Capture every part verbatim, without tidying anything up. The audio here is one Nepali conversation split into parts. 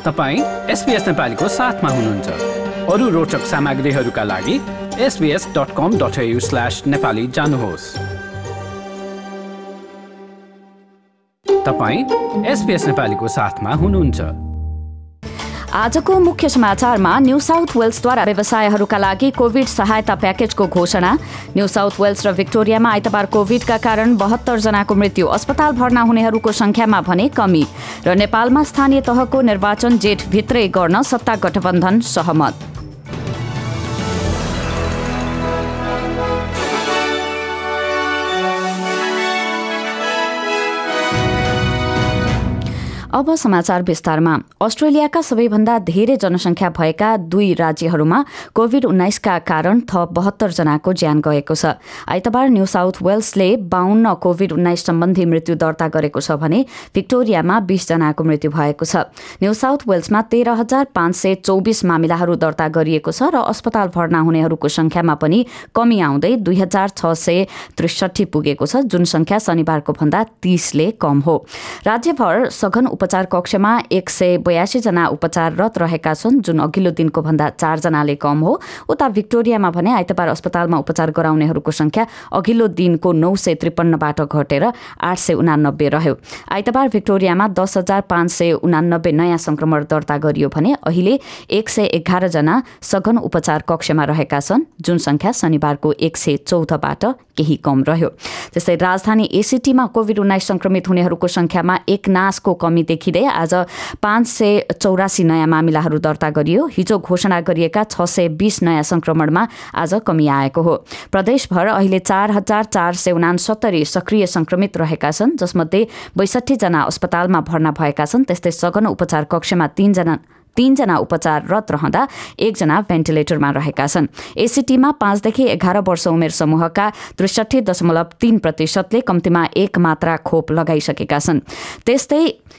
तपाईं एसबीएस नेपालीको साथमा हुनुहुन्छ। अरू रोचक सामग्रीहरूका लागि S B S dot com dot A U slash Nepali जानुहोस्। तपाईं एसबीएस नेपालीको साथमा हुनुहुन्छ। आजको मुख्य समाचारमा न्यू साउथ वेल्सद्वारा व्यवसायहरूका लागि कोभिड सहायता प्याकेजको घोषणा। न्यू साउथ वेल्स र भिक्टोरियामा आइतबार कोभिडका कारण बहत्तर जनाको मृत्यु, अस्पताल भर्ना हुनेहरूको संख्यामा भने कमी। र नेपालमा स्थानीय तहको निर्वाचन जेठ भित्रै गर्न सत्ता गठबन्धन सहमत। अब समाचार विस्तारमा। अस्ट्रेलियाका सबैभन्दा धेरै जनसङ्ख्या भएका दुई राज्यहरूमा कोभिड उन्नाइसका कारण थप बहत्तर जनाको ज्यान गएको छ। आइतबार न्यू साउथ वेल्सले बाहन्न कोभिड उन्नाइस सम्बन्धी मृत्यु दर्ता गरेको छ भने भिक्टोरियामा बीस जनाको मृत्यु भएको छ। न्यू साउथ वेल्समा तेह्र हजार पाँच सय चौबिस मामिलाहरू दर्ता गरिएको छ र अस्पताल भर्ना हुनेहरूको संख्यामा पनि कमी आउँदै दुई हजार छ सय त्रिसठी पुगेको छ, जुन संख्या शनिबारको भन्दा तीसले कम हो। राज्यभर सघन उपचार कक्षमा एक सय बयासी जना उपचाररत रहेका छन्, जुन अघिल्लो दिनको भन्दा चार जनाले कम हो। उता भिक्टोरियामा भने आइतबार अस्पतालमा उपचार गराउनेहरूको संख्या अघिल्लो दिनको नौ सय त्रिपन्नबाट घटेर आठ सय उनानब्बे रह्यो। आइतबार भिक्टोरियामा दस हजार पाँच सय उनानब्बे नयाँ संक्रमण दर्ता गरियो भने अहिले एक सय एघार जना सघन उपचार कक्षमा रहेका छन्, जुन संख्या शनिबारको एक सय चौधबाट केही कम रह्यो। त्यस्तै राजधानी एसिटीमा कोभिड उन्नाइस संक्रमित हुनेहरूको संख्यामा एक नासको कमी देखिँदै आज पाँच सय चौरासी नयाँ मामिलाहरू दर्ता गरियो। हिजो घोषणा गरिएका छ सय बीस नयाँ संक्रमणमा आज कमी आएको हो। प्रदेशभर अहिले चार हजार चार सय उनासत्तरी सक्रिय संक्रमित रहेका छन्, जसमध्ये बैसठी जना अस्पतालमा भर्ना भएका छन्। त्यस्तै सघन उपचार कक्षमा तीनजना तीनजना उपचाररत रहँदा एकजना भेन्टिलेटरमा रहेका छन्। एसिटीमा पाँचदेखि एघार वर्ष उमेर समूहका त्रिसठी दशमलव तीन प्रतिशतले कम्तीमा एक मात्रा खोप लगाइसकेका छन्। त्यस्तै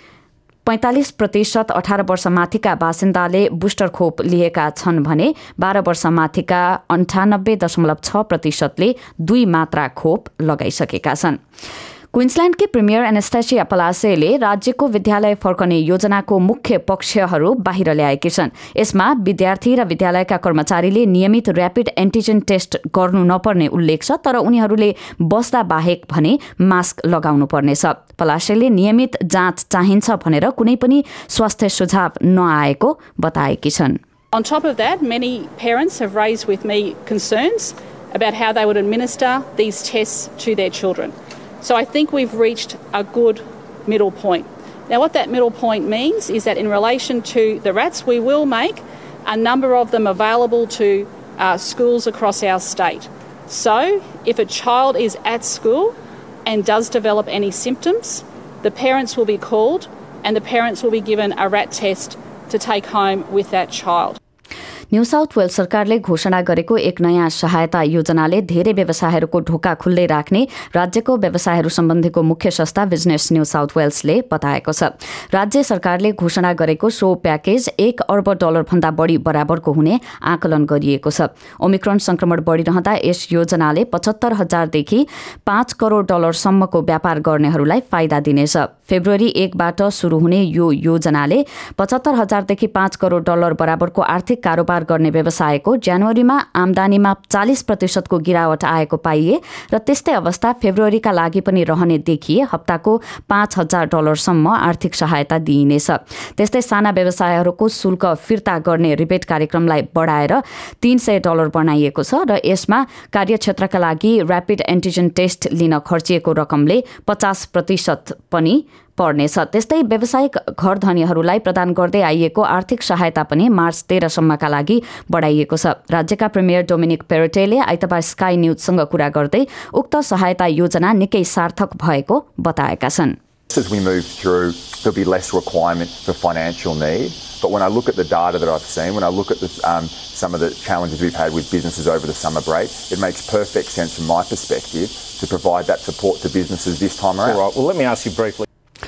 पैंतालिस प्रतिशत अठार वर्ष माथिका बासिन्दाले बुस्टर खोप लिएका छन् भने बाह्र वर्ष माथिका अन्ठानब्बे दशमलव छ प्रतिशतले दुई मात्रा खोप लगाइसकेका छन्। क्वीन्सल्यान्डकी प्रिमियर एनास्टेसिया पलासेले राज्यको विद्यालय फर्कने योजनाको मुख्य पक्षहरू बाहिर ल्याएकी छन्। यसमा विद्यार्थी र विद्यालयका कर्मचारीले नियमित र्यापिड एन्टिजेन टेस्ट गर्नु नपर्ने उल्लेख छ, तर उनीहरूले बस्दा बाहेक भने मास्क लगाउनु पर्नेछ। पलासेले नियमित जाँच चाहिन्छ भनेर कुनै पनि स्वास्थ्य सुझाव नआएको बताएकी छन्। On top of that, many parents have raised with me concerns about how they would administer these tests to their children. So I think we've reached a good middle point. Now what that middle point means is that in relation to the rats, we will make a number of them available to uh, schools across our state. So if a child is at school and does develop any symptoms, the parents will be called and the parents will be given a rat test to take home with that child. New South Wales सरकारले घोषणा गरेको एक नयाँ सहायता योजनाले धेरै व्यवसायहरूको ढोका खुल्दै राख्ने राज्यको व्यवसायहरू सम्बन्धीको मुख्य संस्था बिजनेस न्यू साउथ वेल्सले बताएको छ। राज्य सरकारले घोषणा गरेको सो प्याकेज एक अर्ब डलरभन्दा बढी बराबरको हुने आकलन गरिएको छ। ओमिक्रोन संक्रमण बढिरहँदा यस योजनाले पचहत्तर हजारदेखि पाँच करोड डलरसम्मको व्यापार गर्नेहरूलाई फाइदा दिनेछ। फेब्रुअरी एकबाट सुरु हुने यो योजनाले पचहत्तर हजारदेखि पाँच करोड डलर बराबरको आर्थिक कारोबार गर्ने व्यवसायको जनवरीमा आमदानीमा चालीस प्रतिशतको गिरावट आएको पाइए र त्यस्तै अवस्था फेब्रुअरीका लागि पनि रहने देखिए हप्ताको पाँच हजार डलरसम्म आर्थिक सहायता दिइनेछ। त्यस्तै साना व्यवसायहरूको शुल्क फिर्ता गर्ने रिबेट कार्यक्रमलाई बढाएर तीन सय डलर बनाइएको छ र यसमा कार्यक्षेत्रका लागि र्यापिड एन्टिजेन टेस्ट लिन खर्चिएको रकमले पचास प्रतिशत पनि पर्नेछ। त्यस्तै व्यावसायिक घर धनीहरूलाई प्रदान गर्दै आइएको आर्थिक सहायता पनि मार्च तेह्रसम्मका लागि बढाइएको छ। राज्यका प्रिमियर डोमिनिक पेरेटेले आइतबार स्काई न्यूजसँग कुरा गर्दै उक्त सहायता योजना निकै सार्थक भएको बताएका छन्। As we move through, there'll be less requirement for financial need. But when I look at the data that I've seen, when I look at the, um, some of the challenges we've had with businesses over the summer break, it makes perfect sense from my perspective to provide that support to businesses this time around. All right, well, let me ask you briefly.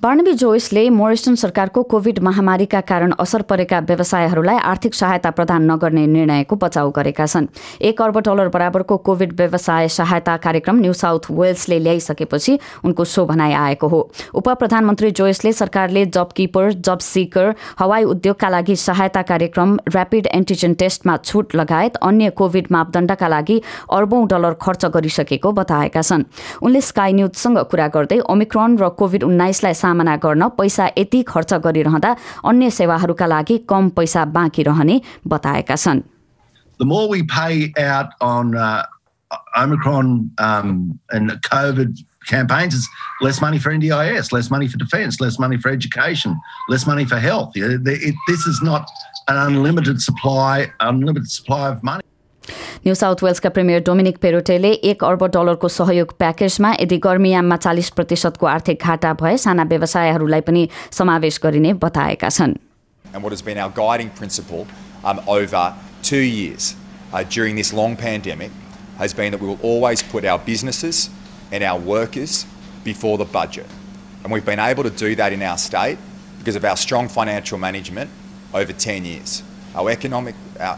Barnaby जोइसले मोरिसन सरकारको कोभिड महामारीका कारण असर परेका व्यवसायहरूलाई आर्थिक सहायता प्रदान नगर्ने निर्णयको बचाउ गरेका छन्। एक अर्ब डलर बराबरको कोभिड व्यवसाय सहायता कार्यक्रम न्यू साउथ वेल्सले ल्याइसकेपछि उनको सो भनाइ आएको हो। उप प्रधानमन्त्री जोइसले सरकारले जब किपर, जब सिकर, हवाई उद्योगका लागि सहायता कार्यक्रम, ऱ्यापिड एन्टिजेन टेस्टमा छुट लगायत अन्य कोभिड मापदण्डका लागि अर्बौं डलर खर्च गरिसकेको बताएका छन्। उनले स्काई न्यूजसँग कुरा गर्दै ओमिक्रोन र कोभिड उन्नाइसलाई सामना गर्न पैसा यति खर्च गरिरहँदा अन्य सेवाहरूका लागि कम पैसा बाँकी रहने बताएका छन्। The more we pay out on uh, Omicron um, and COVID campaigns, is less money for N D I S, less money for defence, less money for education, less money for health. It, it, this is not an unlimited supply, unlimited supply of money. New South वेल्सका प्रिमियर डोमिनिक पेरोटेले एक अर्ब डलरको सहयोग प्याकेजमा यदि गर्मीयाममा चालीस प्रतिशतको आर्थिक घाटा भए साना व्यवसायहरूलाई पनि समावेश गरिने बताएका छन्। And what has been our guiding principle um, over two years uh, during this long pandemic has been that we will always put our businesses and our workers before the budget. And we've been able to do that in our state because of our strong financial management over ten years. Our economic... Our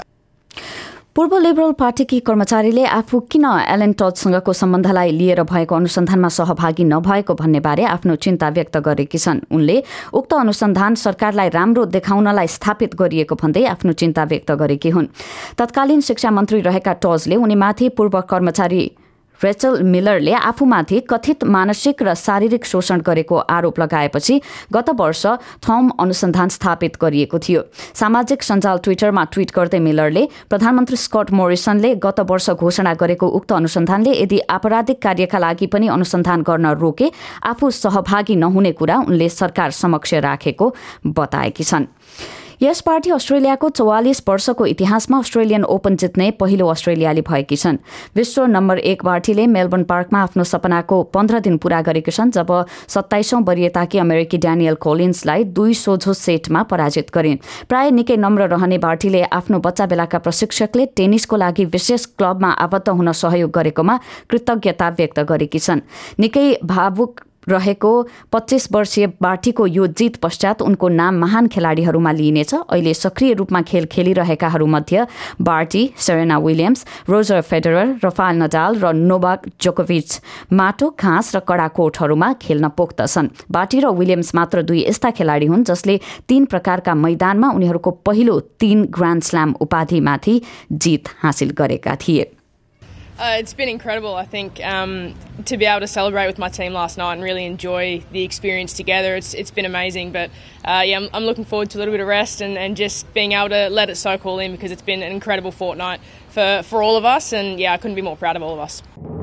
पूर्व लिबरल पार्टीकी कर्मचारीले आफू किन एलन टडसँगको सम्बन्धलाई लिएर भएको अनुसन्धानमा सहभागी नभएको भन्ने बारे आफ्नो चिन्ता व्यक्त गरेकी छन्। उनले उक्त अनुसन्धान सरकारलाई राम्रो देखाउनलाई स्थापित गरिएको भन्दै आफ्नो चिन्ता व्यक्त गरेकी हुन्। तत्कालीन शिक्षा मन्त्री रहेका टजले उनीमाथि पूर्व कर्मचारी रेचल मिलरले आफूमाथि कथित मानसिक र शारीरिक शोषण गरेको आरोप लगाएपछि गत वर्ष थम अनुसन्धान स्थापित गरिएको थियो। सामाजिक सञ्जाल ट्विटरमा ट्वीट गर्दै मिलरले प्रधानमन्त्री स्कट मोरिसनले गत वर्ष घोषणा गरेको उक्त अनुसन्धानले यदि आपराधिक कार्यका लागि पनि अनुसन्धान गर्न रोके आफू सहभागी नहुने कुरा उनले सरकार समक्ष राखेको बताएकी छन्। यस पार्टी अस्ट्रेलियाको चौवालिस वर्षको इतिहासमा अस्ट्रेलियन ओपन जित्ने पहिलो अस्ट्रेलियाली भएकी छन्। विश्व नम्बर एक पार्टीले मेलबर्न पार्कमा आफ्नो सपनाको पन्ध्र दिन पूरा गरेका छन् जब सत्ताइसौं वरियताकी अमेरिकी ड्यानियल कोलिन्सलाई दुई सोझो सेटमा पराजित गरिन्। प्राय निकै नम्र रहने पार्टीले आफ्नो बच्चा बेलाका प्रशिक्षकले टेनिसको लागि विशेष क्लबमा आबद्ध हुन सहयोग गरेकोमा कृतज्ञता व्यक्त गरेकी छन्। निकै भावुक रहेको पच्चीस वर्षीय बार्टीको यो जीत पश्चात उनको नाम महान खेलाडीहरूमा लिइनेछ। अहिले सक्रिय रूपमा खेल खेलिरहेकाहरूमध्ये Barty, Serena Williams, Roger Federer, Rafael Nadal र नोभाक जोकोभिच माटो, घाँस र कडा कोर्टहरूमा खेल्न पोख्त छन्। बार्टी र विलियम्स मात्र दुई यस्ता खेलाडी हुन् जसले तीन प्रकारका मैदानमा उनीहरूको पहिलो तीन ग्रान्ड स्ल्याम उपाधिमाथि जीत हासिल गरेका थिए। Uh, it's been incredible, I think, um, to be able to celebrate with my team last night and really enjoy the experience together. It's it's been amazing, but uh, yeah, I'm, I'm looking forward to a little bit of rest and, and just being able to let it soak all in because it's been an incredible fortnight for, for all of us, and yeah, I couldn't be more proud of all of us.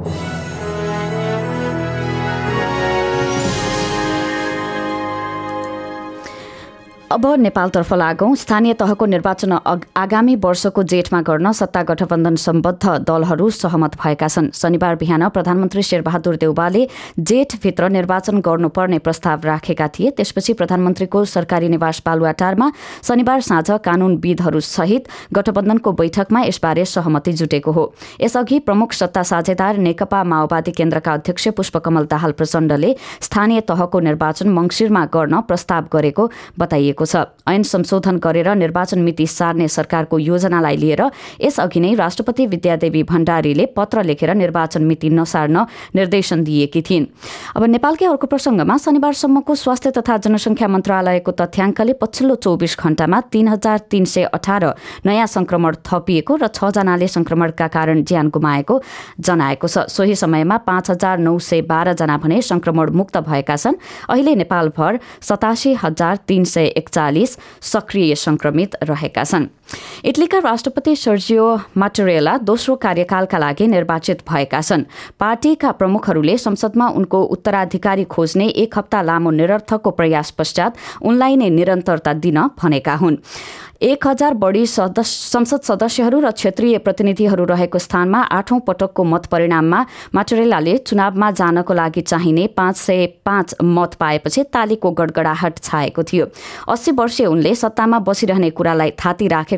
अब नेपालतर्फ लागौं। स्थानीय तहको निर्वाचन आगामी वर्षको जेठमा गर्न सत्ता गठबन्धन सम्बद्ध दलहरू सहमत भएका छन्। शनिबार बिहान प्रधानमन्त्री शेरबहादुर देउवाले जेठभित्र निर्वाचन गर्नुपर्ने प्रस्ताव राखेका थिए। त्यसपछि प्रधानमन्त्रीको सरकारी निवास बालुवाटारमा शनिबार साँझ कानूनविदहरू सहित गठबन्धनको बैठकमा यसबारे सहमति जुटेको हो। यसअघि प्रमुख सत्ता साझेदार नेकपा माओवादी केन्द्रका अध्यक्ष पुष्पकमल दाहाल प्रचण्डले स्थानीय तहको निर्वाचन मङ्सिरमा गर्न प्रस्ताव गरेको बताइएको छ। ऐन संशोधन गरेर निर्वाचन मिति सार्ने सरकारको योजनालाई लिएर यसअघि नै राष्ट्रपति विद्यादेवी भण्डारीले पत्र लेखेर निर्वाचन मिति नसार्न निर्देशन दिएकी थिइन्। अब नेपालकै अर्को प्रसंगमा शनिबारसम्मको स्वास्थ्य तथा जनसंख्या मन्त्रालयको तथ्याङ्कले पछिल्लो चौबिस घण्टामा तीन हजार तीन सय अठार नयाँ संक्रमण थपिएको र छ जनाले संक्रमणका कारण ज्यान गुमाएको जनाएको छ। सोही समयमा पाँच हजार नौ सय बाह्र जना भने संक्रमण मुक्त भएका छन्। अहिले नेपालभर सतासी हजार तीन सय एकचालिस सक्रिय संक्रमित रहेका छन्। इटलीका राष्ट्रपति सर्जियो माटेरेला दोस्रो कार्यकालका लागि निर्वाचित भएका छन्। पार्टीका प्रमुखहरूले संसदमा उनको उत्तराधिकारी खोज्ने एक हप्ता लामो निरर्थकको प्रयास पश्चात उनलाई नै निरन्तरता दिन भनेका हुन्। एक हजार बढी संसद सदस्यहरू र क्षेत्रीय प्रतिनिधिहरू रहेको स्थानमा आठौं पटकको मत परिणाममा माटेरेलाले चुनावमा जानको लागि चाहिने पाँच सय पाँच मत पाएपछि तालीको गडगडाहट छाएको थियो। अस्सी वर्षीय उनले सत्तामा बसिरहने कुरालाई थाती राखेको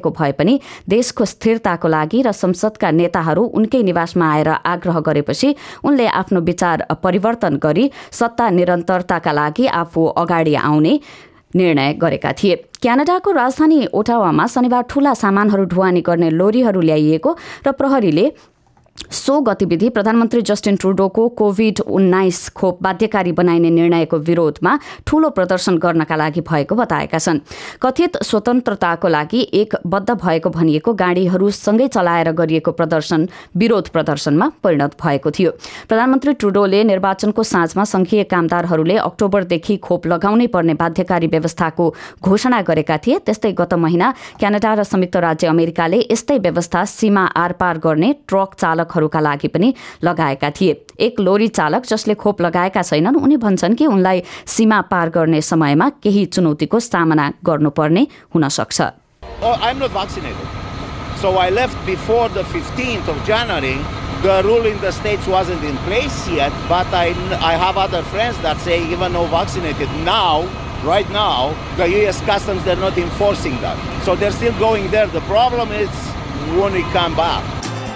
भइरहेको भए पनि देशको स्थिरताको लागि र संसदका नेताहरू उनकै निवासमा आएर आग्रह गरेपछि उनले आफ्नो विचार परिवर्तन गरी सत्ता निरन्तरताका लागि आफू अगाडि आउने निर्णय गरेका थिए। क्यानाडाको राजधानी ओटावामा शनिबार ठूला सामानहरू ढुवानी गर्ने लोरीहरू ल्याइएको र प्रहरीले सो गतिविधि प्रधानमन्त्री जस्टिन ट्रुडोको कोभिड उन्नाइस खोप बाध्यकारी बनाइने निर्णयको विरोधमा ठूलो प्रदर्शन गर्नका लागि भएको बताएका छन्। कथित स्वतन्त्रताको लागि एक बद्ध भएको भनिएको गाडीहरू सँगै चलाएर गरिएको प्रदर्शन विरोध प्रदर्शनमा परिणत भएको थियो। प्रधानमन्त्री ट्रुडोले निर्वाचनको साँझमा संघीय कामदारहरूले अक्टोबरदेखि खोप लगाउनै पर्ने बाध्यकारी व्यवस्थाको घोषणा गरेका थिए। त्यस्तै गत महिना क्यानाडा र संयुक्त राज्य अमेरिकाले यस्तै व्यवस्था सीमा आरपार गर्ने ट्रक चालक हरूका लागि पनि लगाएका थिए। एक लोरी चालक जसले खोप लगाएका छैनन् उनी भन्छन् कि उनलाई सीमा पार गर्ने समयमा केही चुनौतीको सामना गर्नुपर्ने हुन सक्छ। Oh, I'm not vaccinated. So I left before the fifteenth of January. The rule in the States wasn't in place yet, but I, I have other friends that say even though vaccinated now, right now, the U S Customs, they're not enforcing that. So they're still going there. The problem is when we come back.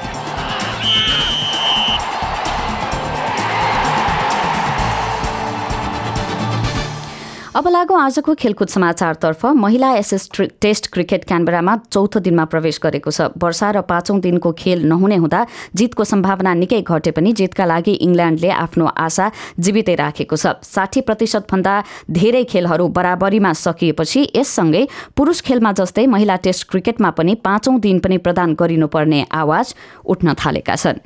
अब लागौ आजको खेलकुद समाचारतर्फ। महिला एसएस टेस्ट क्रिकेट क्यानबेरामा चौथो दिनमा प्रवेश गरेको छ। वर्षा र पाँचौं दिनको खेल नहुने हुँदा जितको सम्भावना निकै घटे पनि जितका लागि इङ्ल्यान्डले आफ्नो आशा जीवितै राखेको छ। साठी प्रतिशत भन्दा धेरै खेलहरू बराबरीमा सकिएपछि यससँगै पुरुष खेलमा जस्तै महिला टेस्ट क्रिकेटमा पनि पाँचौं दिन पनि प्रदान गरिनुपर्ने आवाज उठ्न थालेका छन्।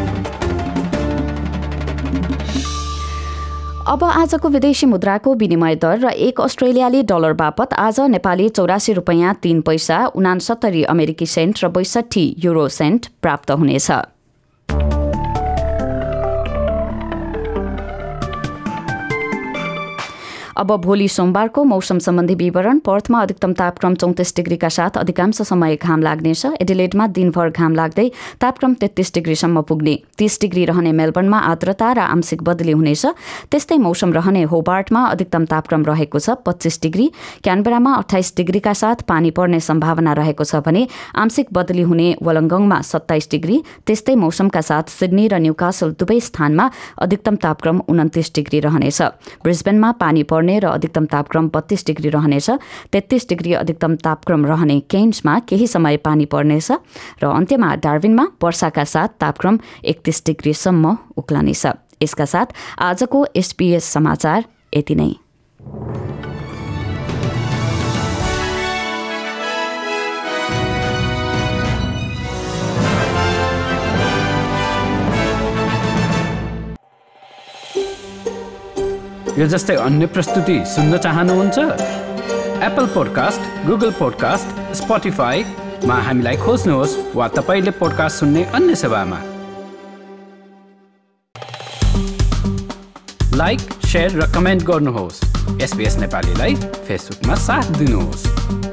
अब आजको विदेशी मुद्राको विनिमय दर र एक अस्ट्रेलियाली डलर बापत आज नेपाली चौरासी रुपियाँ तीन पैसा, उनासत्तरी अमेरिकी सेन्ट र बैसठी युरो सेन्ट प्राप्त हुनेछ। अब भोलि सोमबारको मौसम सम्बन्धी विवरण। पर्थमा अधिकतम तापक्रम चौतिस डिग्रीका साथ अधिकांश समय घाम लाग्नेछ। एडिलेडमा दिनभर घाम लाग्दै तापक्रम तेत्तीस डिग्रीसम्म पुग्ने। तीस डिग्री रहने मेलबर्नमा आर्द्रता र आंशिक बदली हुनेछ। त्यस्तै मौसम रहने होबार्टमा अधिकतम तापक्रम रहेको छ पच्चीस डिग्री। क्यानबेरामा अठाइस डिग्रीका साथ पानी पर्ने सम्भावना रहेको छ भने आंशिक बदली हुने वलङ्गङमा सत्ताइस डिग्री। त्यस्तै मौसमका साथ सिडनी र न्यूकासल दुवै स्थानमा अधिकतम तापक्रम उन्तिस डिग्री रहनेछ। ब्रिस्बेनमा पानी पर्ने र अधिकतम तापक्रम बत्तीस डिग्री रहनेछ। तेत्तीस डिग्री अधिकतम तापक्रम रहने केन्समा केही समय पानी पर्नेछ र अन्त्यमा डार्विनमा वर्षाका साथ तापक्रम एकतीस डिग्रीसम्म उक्लनेछ। यसका साथ आजको एसपीएस समाचार यति नै। यो जस्तै अन्य प्रस्तुति सुन्न चाहनुहुन्छ? एप्पल पोडकास्ट, गुगल पोडकास्ट, स्पोटिफाईमा हामीलाई खोज्नुहोस् वा तपाईले पोडकास्ट सुन्ने अन्य सेवामा। लाइक, शेयर र कमेन्ट गर्नुहोस्। एसबीएस नेपालीलाई फेसबुकमा साथ दिनुहोस्।